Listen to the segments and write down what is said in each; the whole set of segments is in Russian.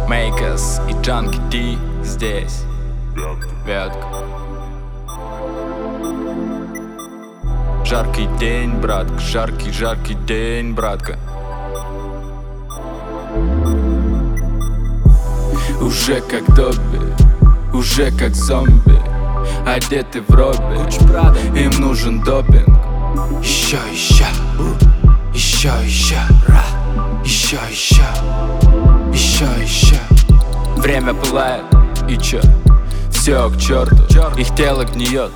Makers и Junkie D здесь. Вятка. Жаркий день, братка, жаркий день, братка. Уже как Добби, уже как зомби, одеты в робби, им нужен допинг. Еще, еще, еще, еще, еще, еще, еще, еще. Время пылает, и чё? Все к черту, их тело гниет,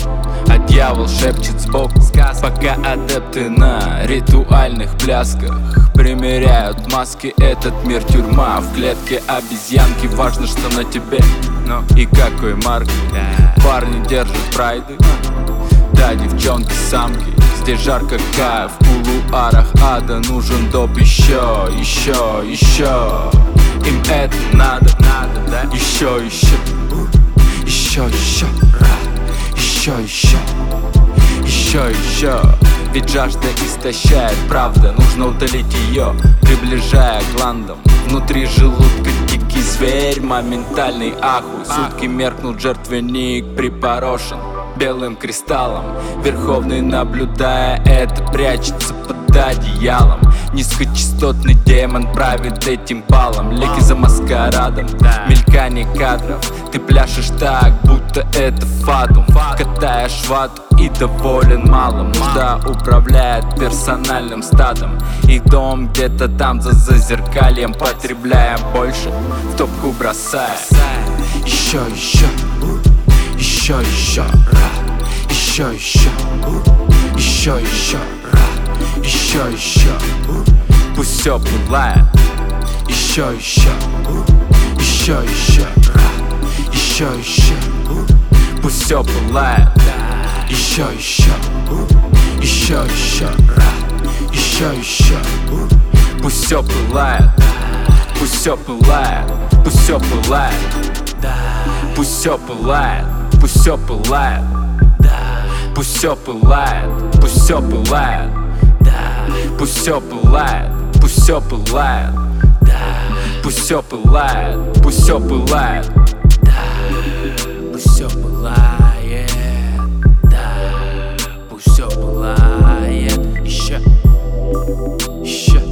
а дьявол шепчет сбоку. Пока адепты на ритуальных плясках примеряют маски, этот мир тюрьма. В клетке обезьянки, важно, что на тебе и какой марки. Парни держат прайды, да, девчонки самки. Здесь жарко, кайф, в кулуарах ада нужен доп. Еще, еще, еще. Им это надо, да? Еще, еще, еще, еще, еще, еще, еще, еще. Ведь жажда истощает, правда, нужно утолить ее, приближая к гландам. Внутри желудка дикий зверь, моментальный ахуй. Сутки меркнут, жертвенник припорошен белым кристаллом. Верховный, наблюдая это, прячется под одеялом. Низкочастотный демон правит этим балом. Леки за маскарадом, мелькание кадров. Ты пляшешь так, будто это фатум. Катаешь вату и доволен малым. Нужда управляет персональным стадом. Их дом где-то там за зазеркальем. Потребляем больше, в топку бросая. Еще, еще, еще, еще, еще, еще, еще, еще, еще, еще. Пусть все пылает. Еще, еще, еще, еще, еще, еще. Пусть все пылает. Еще, еще, еще, еще, еще, еще. Пусть все пылает. Пусть все пылает. Пусть все пылает. Пусть все пылает. Пусть все пылает. Пусть все пылает. Пусть все пылает. Пусть все пылает. Пусть все пылает. Пусть все пылает. Пусть все пылает. Пусть все пылает. Пусть все пылает. Еще, еще.